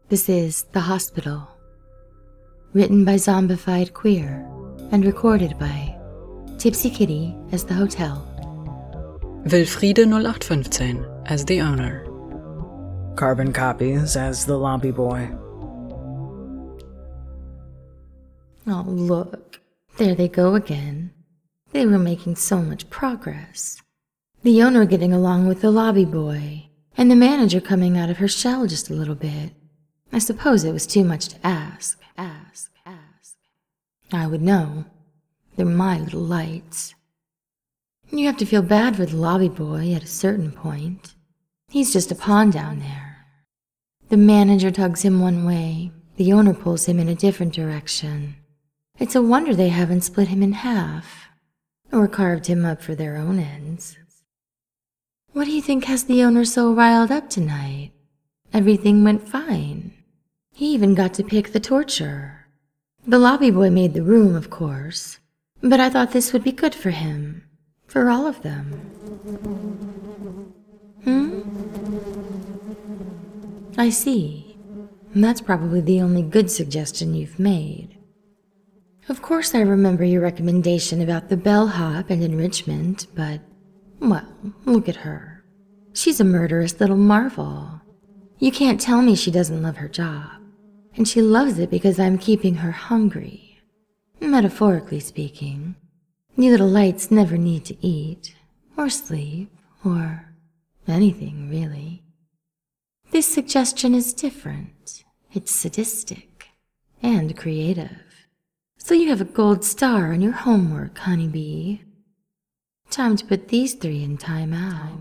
This is The Hospital. Written by Zombified Queer and recorded by Tipsy Kitty as the hotel. Wilfriede 0815 as the owner. Carbon Copies as the lobby boy. Oh, look. There they go again. They were making so much progress. The owner getting along with the lobby boy, and the manager coming out of her shell just a little bit. I suppose it was too much to ask. I would know. They're my little lights. You have to feel bad for the lobby boy at a certain point. He's just a pawn down there. The manager tugs him one way, the owner pulls him in a different direction. It's a wonder they haven't split him in half, or carved him up for their own ends. What do you think has the owner so riled up tonight? Everything went fine. He even got to pick the torture. The lobby boy made the room, of course, but I thought this would be good for him, for all of them. I see. That's probably the only good suggestion you've made. Of course I remember your recommendation about the bellhop and enrichment, but, well, look at her. She's a murderous little marvel. You can't tell me she doesn't love her job. And she loves it because I'm keeping her hungry. Metaphorically speaking, you little lights never need to eat, or sleep, or anything, really. This suggestion is different. It's sadistic and creative. So you have a gold star on your homework, honeybee. Time to put these three in timeout.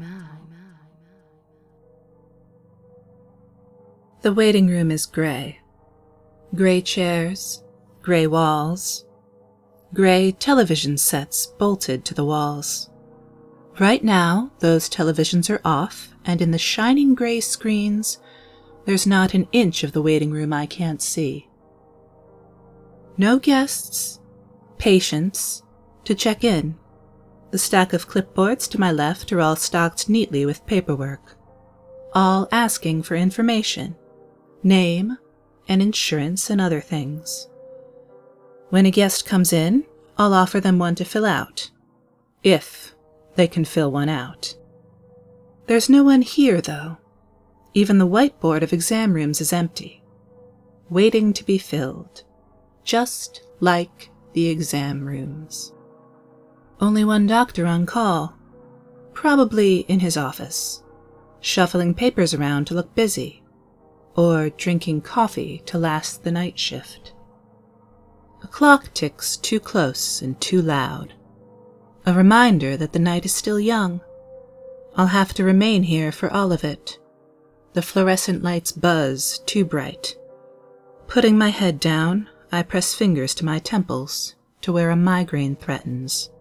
The waiting room is gray. Gray chairs, gray walls, gray television sets bolted to the walls. Right now, those televisions are off, and in the shining gray screens, there's not an inch of the waiting room I can't see. No guests, patients, to check in. The stack of clipboards to my left are all stocked neatly with paperwork, all asking for information, name, and insurance and other things. When a guest comes in, I'll offer them one to fill out, if they can fill one out. There's no one here, though. Even the whiteboard of exam rooms is empty, waiting to be filled, just like the exam rooms. Only one doctor on call, probably in his office, shuffling papers around to look busy, or drinking coffee to last the night shift. A clock ticks too close and too loud, a reminder that the night is still young. I'll have to remain here for all of it. The fluorescent lights buzz too bright. Putting my head down, I press fingers to my temples to where a migraine threatens.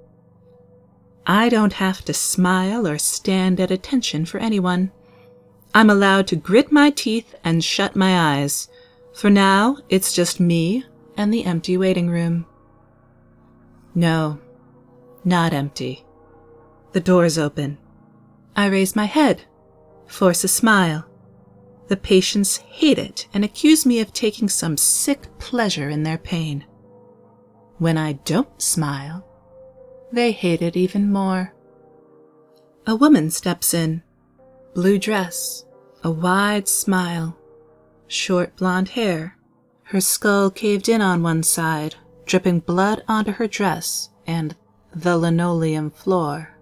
I don't have to smile or stand at attention for anyone. I'm allowed to grit my teeth and shut my eyes. For now, it's just me and the empty waiting room. No, not empty. The door's open. I raise my head, force a smile. The patients hate it and accuse me of taking some sick pleasure in their pain. When I don't smile, they hate it even more. A woman steps in. Blue dress, a wide smile, short blonde hair, her skull caved in on one side, dripping blood onto her dress and the linoleum floor.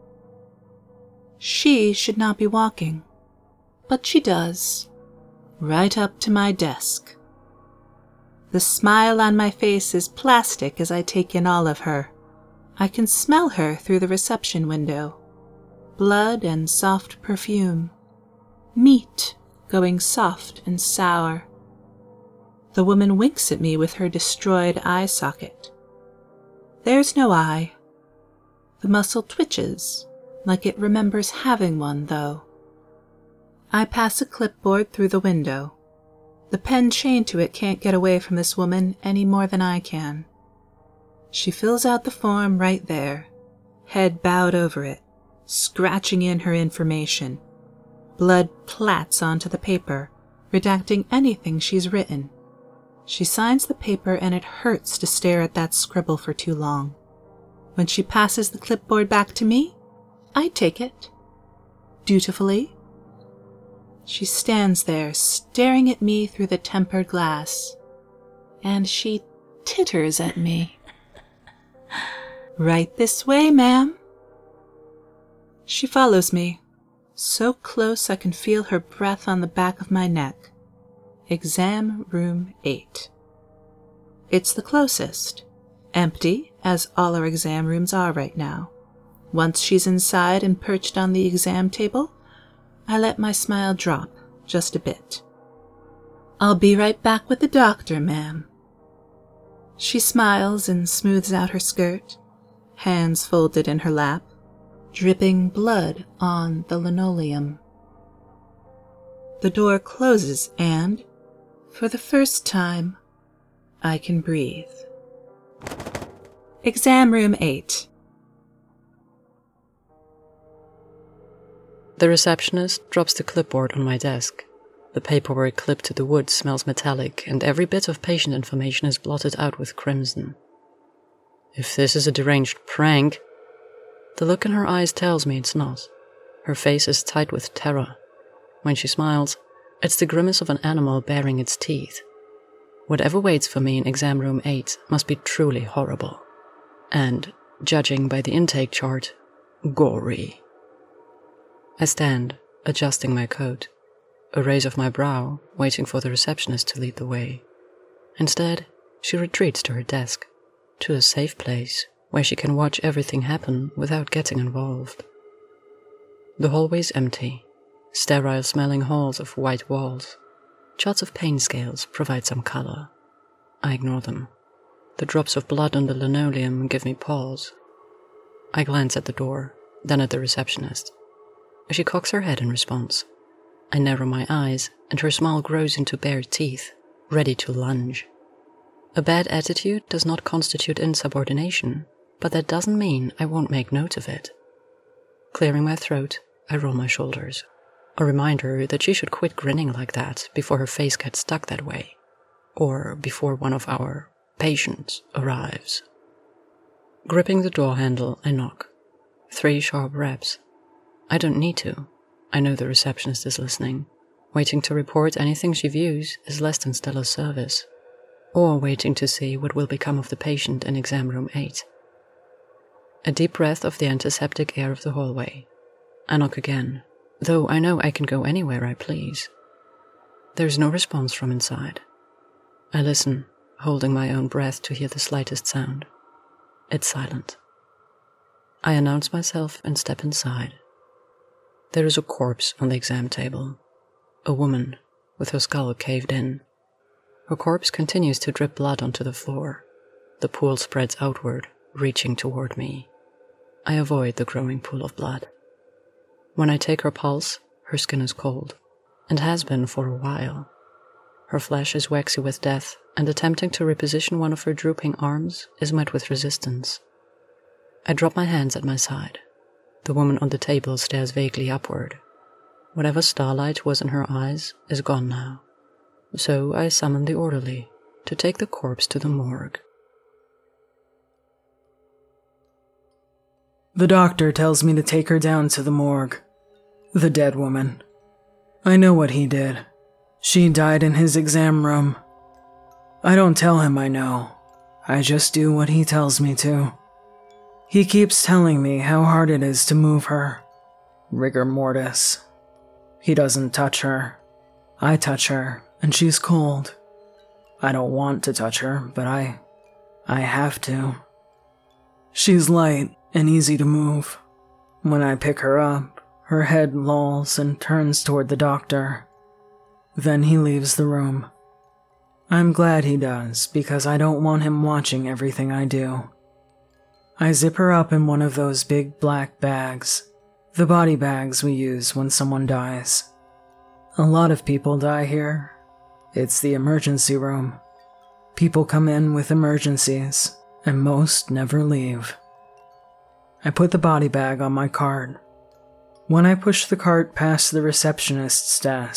She should not be walking, but she does, right up to my desk. The smile on my face is plastic as I take in all of her. I can smell her through the reception window. Blood and soft perfume. Meat going soft and sour. The woman winks at me with her destroyed eye socket. There's no eye. The muscle twitches, like it remembers having one, though. I pass a clipboard through the window. The pen chained to it can't get away from this woman any more than I can. She fills out the form right there, head bowed over it, scratching in her information. Blood plats onto the paper, redacting anything she's written. She signs the paper and it hurts to stare at that scribble for too long. When she passes the clipboard back to me, I take it. Dutifully. She stands there staring at me through the tempered glass, and she titters at me. Right this way, ma'am. She follows me, so close I can feel her breath on the back of my neck. Exam room 8. It's the closest, empty as all our exam rooms are right now. Once she's inside and perched on the exam table, I let my smile drop just a bit. I'll be right back with the doctor, ma'am. She smiles and smooths out her skirt, hands folded in her lap, dripping blood on the linoleum. The door closes and, for the first time, I can breathe. Exam room 8. The receptionist drops the clipboard on my desk. The paperwork clipped to the wood smells metallic, and every bit of patient information is blotted out with crimson. If this is a deranged prank, the look in her eyes tells me it's not. Her face is tight with terror. When she smiles, it's the grimace of an animal baring its teeth. Whatever waits for me in exam room 8 must be truly horrible. And, judging by the intake chart, gory. I stand, adjusting my coat, a raise of my brow, waiting for the receptionist to lead the way. Instead, she retreats to her desk, to a safe place where she can watch everything happen without getting involved. The hallway's empty, sterile-smelling halls of white walls. Charts of pain scales provide some color. I ignore them. The drops of blood on the linoleum give me pause. I glance at the door, then at the receptionist. She cocks her head in response. I narrow my eyes, and her smile grows into bare teeth, ready to lunge. A bad attitude does not constitute insubordination, but that doesn't mean I won't make note of it. Clearing my throat, I roll my shoulders. A reminder that she should quit grinning like that before her face gets stuck that way, or before one of our patients arrives. Gripping the door handle, I knock. 3 sharp raps. I don't need to. I know the receptionist is listening. Waiting to report anything she views is less than stellar service. Or waiting to see what will become of the patient in exam room 8. A deep breath of the antiseptic air of the hallway. I knock again, though I know I can go anywhere I please. There's no response from inside. I listen, holding my own breath to hear the slightest sound. It's silent. I announce myself and step inside. There is a corpse on the exam table. A woman, with her skull caved in. Her corpse continues to drip blood onto the floor. The pool spreads outward, reaching toward me. I avoid the growing pool of blood. When I take her pulse, her skin is cold, and has been for a while. Her flesh is waxy with death, and attempting to reposition one of her drooping arms is met with resistance. I drop my hands at my side. The woman on the table stares vaguely upward. Whatever starlight was in her eyes is gone now. So I summon the orderly to take the corpse to the morgue. The doctor tells me to take her down to the morgue. The dead woman. I know what he did. She died in his exam room. I don't tell him I know. I just do what he tells me to. He keeps telling me how hard it is to move her. Rigor mortis. He doesn't touch her. I touch her, and she's cold. I don't want to touch her, but I have to. She's light and easy to move. When I pick her up, her head lolls and turns toward the doctor. Then he leaves the room. I'm glad he does, because I don't want him watching everything I do. I zip her up in one of those big black bags, the body bags we use when someone dies. A lot of people die here. It's the emergency room. People come in with emergencies, and most never leave. I put the body bag on my cart. When I push the cart past the receptionist's desk,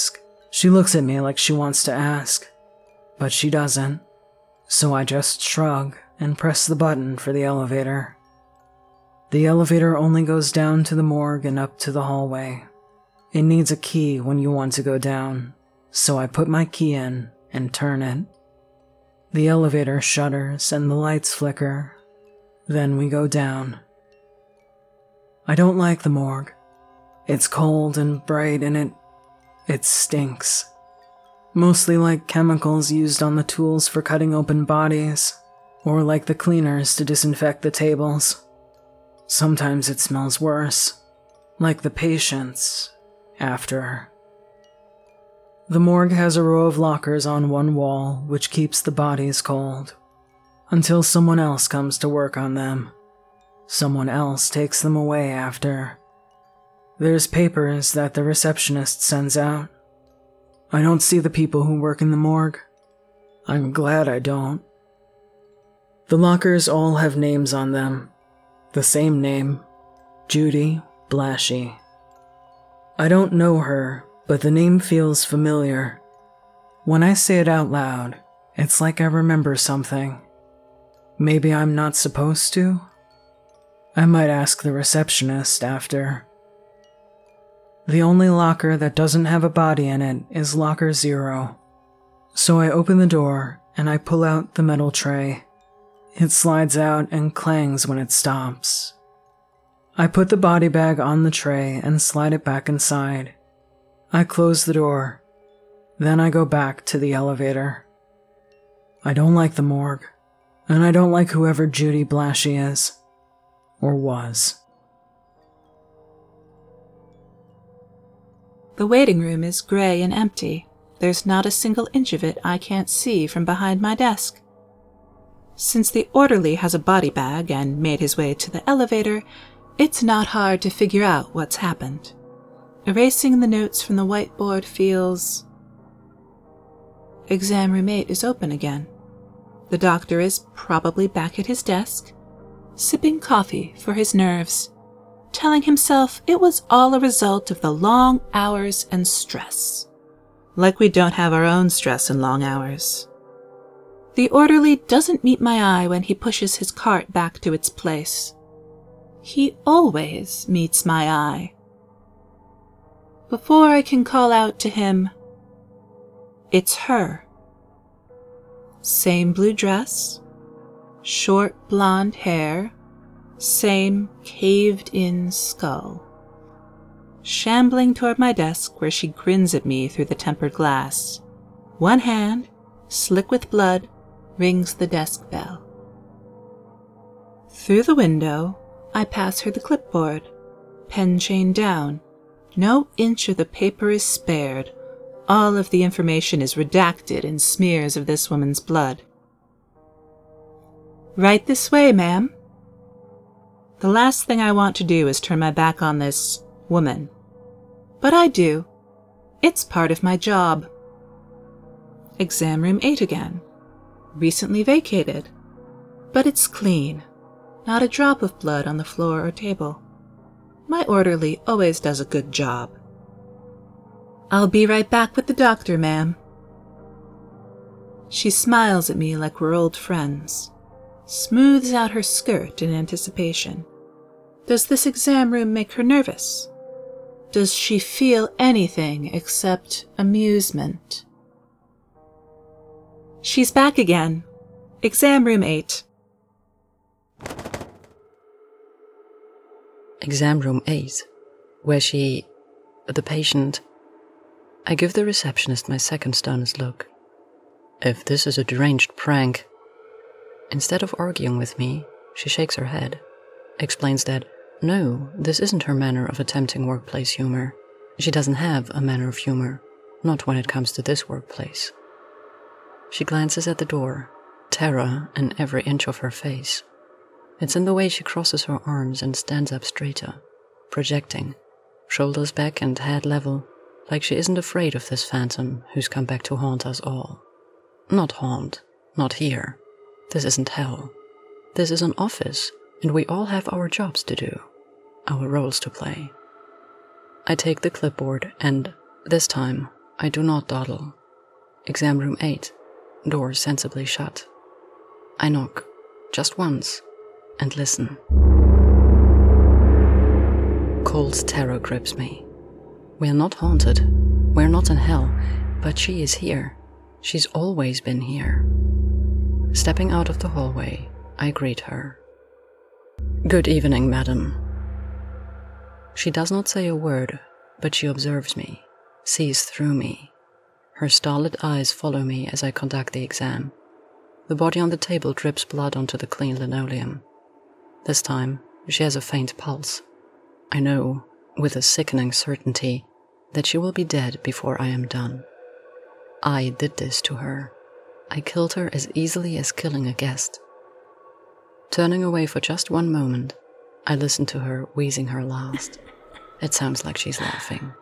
She looks at me like she wants to ask, but she doesn't, so I just shrug and press the button for the elevator. The elevator only goes down to the morgue and up to the hallway. It needs a key when you want to go down, so I put my key in and turn it. The elevator shudders and the lights flicker. Then we go down. I don't like the morgue. It's cold and bright and it stinks. Mostly like chemicals used on the tools for cutting open bodies, or like the cleaners to disinfect the tables. Sometimes it smells worse, like the patients after. The morgue has a row of lockers on one wall, which keeps the bodies cold, until someone else comes to work on them. Someone else takes them away after. There's papers that the receptionist sends out. I don't see the people who work in the morgue. I'm glad I don't. The lockers all have names on them. The same name, Judy Blashy. I don't know her, but the name feels familiar. When I say it out loud, it's like I remember something. Maybe I'm not supposed to? I might ask the receptionist after. The only locker that doesn't have a body in it is locker 0. So I open the door and I pull out the metal tray. It slides out and clangs when it stops. I put the body bag on the tray and slide it back inside. I close the door. Then I go back to the elevator. I don't like the morgue, and I don't like whoever Judy Blashy is. Or was. The waiting room is gray and empty. There's not a single inch of it I can't see from behind my desk. Since the orderly has a body bag and made his way to the elevator, it's not hard to figure out what's happened. Erasing the notes from the whiteboard feels... Exam room 8 is open again. The doctor is probably back at his desk, sipping coffee for his nerves, telling himself it was all a result of the long hours and stress. Like we don't have our own stress and long hours. The orderly doesn't meet my eye when he pushes his cart back to its place. He always meets my eye. Before I can call out to him, it's her. Same blue dress, short blonde hair, same caved-in skull. Shambling toward my desk where she grins at me through the tempered glass. One hand, slick with blood, rings the desk bell. Through the window, I pass her the clipboard, pen chain down. No inch of the paper is spared. All of the information is redacted in smears of this woman's blood. Right this way, ma'am. The last thing I want to do is turn my back on this woman. But I do. It's part of my job. Exam room 8 again. Recently vacated. But it's clean. Not a drop of blood on the floor or table. My orderly always does a good job. I'll be right back with the doctor, ma'am. She smiles at me like we're old friends. Smooths out her skirt in anticipation. Does this exam room make her nervous? Does she feel anything except amusement? She's back again. Exam room 8. Exam room 8, where the patient... I give the receptionist my second sternest look. If this is a deranged prank... Instead of arguing with me, she shakes her head, explains that, no, this isn't her manner of attempting workplace humor. She doesn't have a manner of humor, not when it comes to this workplace. She glances at the door, terror in every inch of her face. It's in the way she crosses her arms and stands up straighter, projecting, shoulders back and head level, like she isn't afraid of this phantom who's come back to haunt us all. Not haunt, not here. This isn't hell. This is an office, and we all have our jobs to do, our roles to play. I take the clipboard and, this time, I do not dawdle. Exam room 8, door sensibly shut. I knock, just once, and listen. Cold terror grips me. We are not haunted. We're not in hell, but she is here. She's always been here. Stepping out of the hallway, I greet her. Good evening, madam. She does not say a word, but she observes me, sees through me. Her starlit eyes follow me as I conduct the exam. The body on the table drips blood onto the clean linoleum. This time, she has a faint pulse. I know, with a sickening certainty, that she will be dead before I am done. I did this to her. I killed her as easily as killing a guest. Turning away for just one moment, I listen to her wheezing her last. It sounds like she's laughing.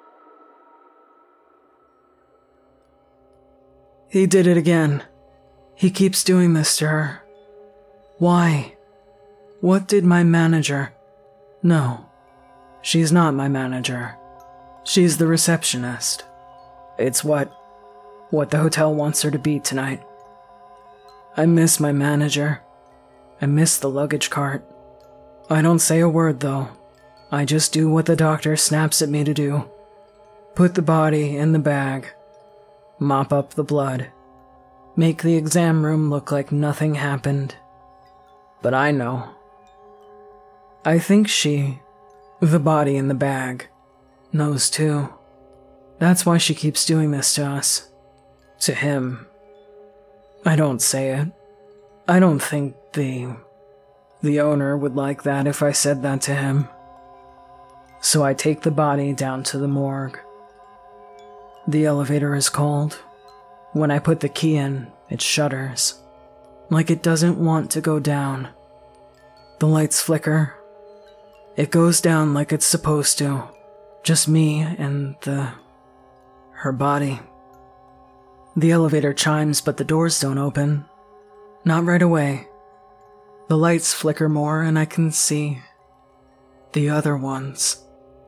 He did it again. He keeps doing this to her. Why? What did my manager... No, she's not my manager. She's the receptionist. It's what the hotel wants her to be tonight. I miss my manager. I miss the luggage cart. I don't say a word, though. I just do what the doctor snaps at me to do. Put the body in the bag. Mop up the blood. Make the exam room look like nothing happened. But I know. I think she, the body in the bag, knows too. That's why she keeps doing this to us. To him. I don't say it. I don't think the owner would like that if I said that to him. So I take the body down to the morgue. The elevator is cold. When I put the key in, it shudders, like it doesn't want to go down. The lights flicker. It goes down like it's supposed to. Just me and her body. The elevator chimes, but the doors don't open. Not right away. The lights flicker more and I can see the other ones.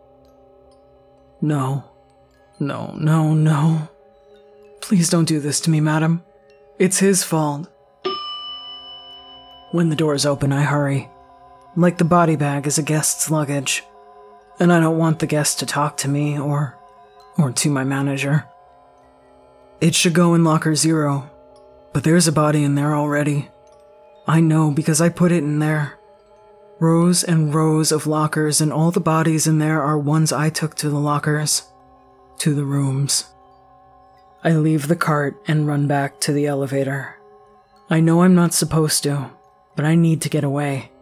No. Please don't do this to me, madam. It's his fault. When the doors open, I hurry. Like the body bag is a guest's luggage. And I don't want the guest to talk to me or to my manager. It should go in locker 0, but there's a body in there already. I know because I put it in there. Rows and rows of lockers, and all the bodies in there are ones I took to the lockers. To the rooms. I leave the cart and run back to the elevator. I know I'm not supposed to, but I need to get away.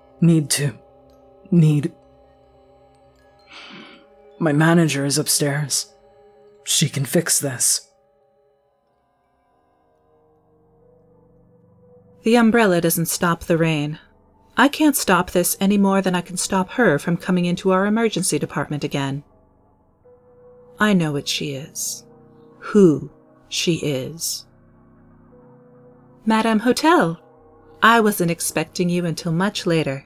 Need. My manager is upstairs. She can fix this. The umbrella doesn't stop the rain. I can't stop this any more than I can stop her from coming into our emergency department again. I know what she is. Who she is. Madame Hotel, I wasn't expecting you until much later.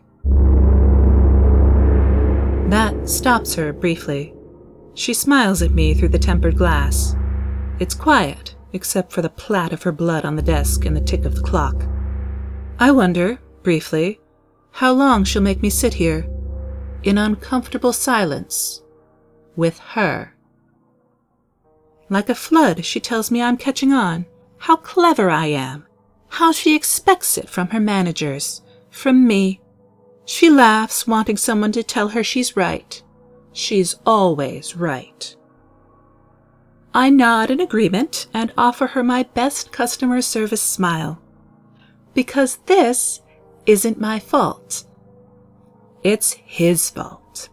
That stops her briefly. She smiles at me through the tempered glass. It's quiet, except for the plat of her blood on the desk and the tick of the clock. I wonder, briefly, how long she'll make me sit here, in uncomfortable silence, with her. Like a flood, she tells me I'm catching on, how clever I am, how she expects it from her managers, from me. She laughs, wanting someone to tell her she's right. She's always right. I nod in agreement and offer her my best customer service smile. Because this isn't my fault. It's his fault.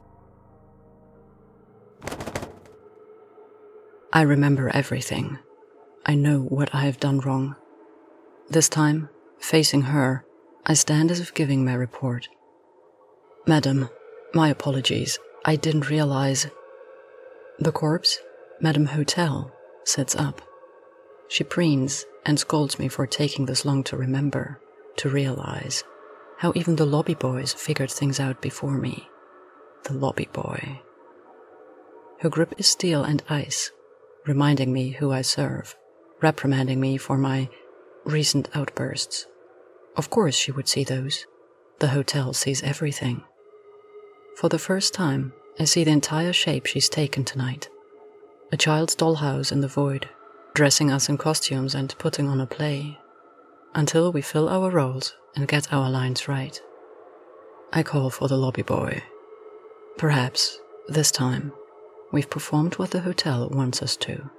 I remember everything. I know what I have done wrong. This time, facing her, I stand as if giving my report. Madam, my apologies. I didn't realize. The corpse, Madame Hotel, sits up. She preens and scolds me for taking this long to remember, to realize. How even the lobby boys figured things out before me. The lobby boy. Her grip is steel and ice, reminding me who I serve, reprimanding me for my recent outbursts. Of course she would see those. The hotel sees everything. For the first time, I see the entire shape she's taken tonight. A child's dollhouse in the void, dressing us in costumes and putting on a play, until we fill our roles and get our lines right. I call for the lobby boy. Perhaps, this time, we've performed what the hotel wants us to.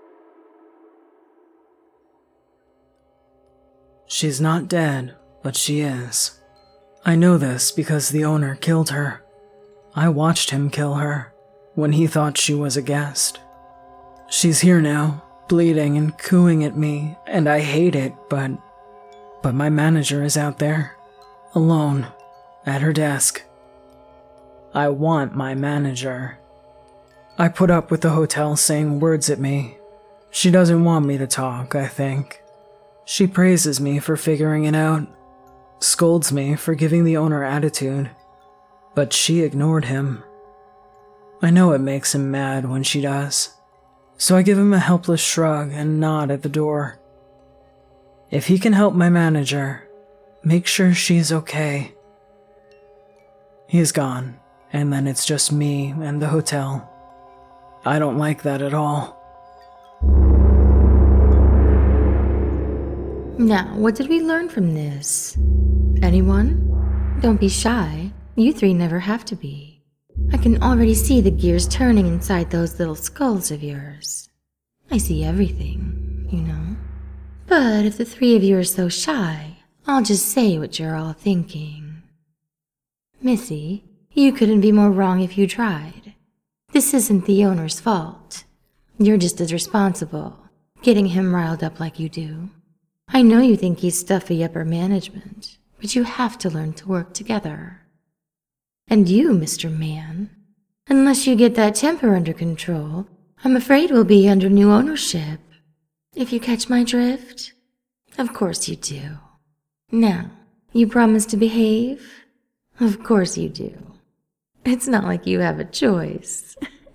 She's not dead, but she is. I know this because the owner killed her. I watched him kill her when he thought she was a guest. She's here now, bleeding and cooing at me, and I hate it, but my manager is out there, alone, at her desk. I want my manager. I put up with the hotel saying words at me. She doesn't want me to talk, I think. She praises me for figuring it out, scolds me for giving the owner attitude, but she ignored him. I know it makes him mad when she does, so I give him a helpless shrug and nod at the door. If he can help my manager, make sure she's okay. He's gone, and then it's just me and the hotel. I don't like that at all. Now, what did we learn from this? Anyone? Don't be shy. You three never have to be. I can already see the gears turning inside those little skulls of yours. I see everything, you know. But if the three of you are so shy, I'll just say what you're all thinking. Missy, you couldn't be more wrong if you tried. This isn't the owner's fault. You're just as responsible, getting him riled up like you do. I know you think he's stuffy upper management, but you have to learn to work together. And you, Mr. Man, unless you get that temper under control, I'm afraid we'll be under new ownership. If you catch my drift? Of course you do. Now, you promise to behave? Of course you do. It's not like you have a choice.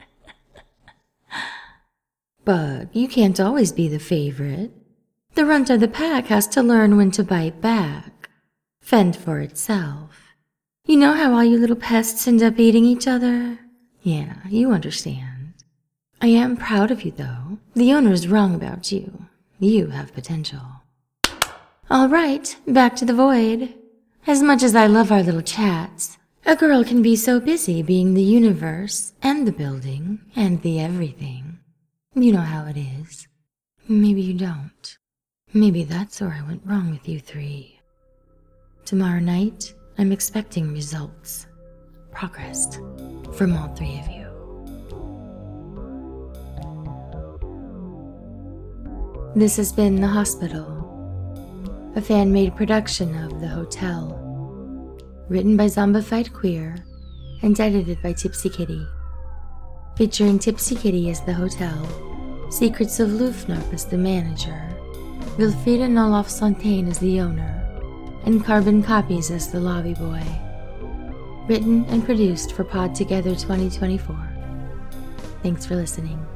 But you can't always be the favorite. The runt of the pack has to learn when to bite back, fend for itself. You know how all you little pests end up eating each other? Yeah, you understand. I am proud of you, though. The owner's wrong about you. You have potential. All right, back to the void. As much as I love our little chats, a girl can be so busy being the universe and the building and the everything. You know how it is. Maybe you don't. Maybe that's where I went wrong with you three. Tomorrow night, I'm expecting results, progress, from all three of you. This has been The Hospital, a fan-made production of The Hotel, written by Zombified Queer and edited by Tipsy Kitty, featuring Tipsy Kitty as the hotel, Secrets of Lufnarp as the manager, Wilfrida Noloff-Fontaine as the owner, and Carbon Copies as the lobby boy. Written and produced for Pod Together 2024. Thanks for listening.